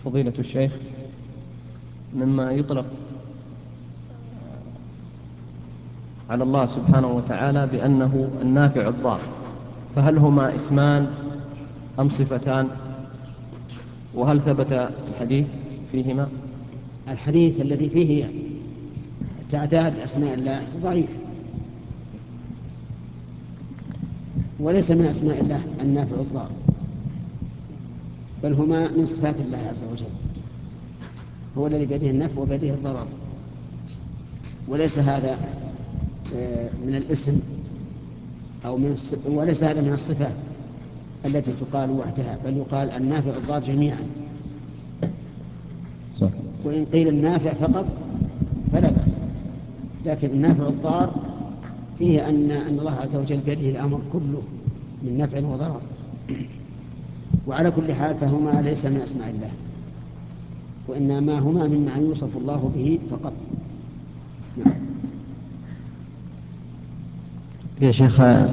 فضيلة الشيخ مما يطلق على الله سبحانه وتعالى بأنه النافع الضار، فهل هما اسمان أم صفتان؟ وهل ثبت الحديث فيهما؟ الحديث الذي فيه تعداد أسماء الله ضعيف، وليس من أسماء الله النافع الضار، بل هما من صفات الله عز وجل، هو الذي بيده النفع وبيده الضرر، وليس هذا من الاسم أو وليس هذا من الصفات التي تقال وحدها، بل يقال النافع الضار جميعا. وإن قيل النافع فقط فلا بأس، لكن النافع الضار فيه أن الله عز وجل بيده الأمر كله من نفع وضرر. وعلى كل حال فهما ليس من أسماء الله، وإنما هما مما يوصف الله به فقط. يا شيخ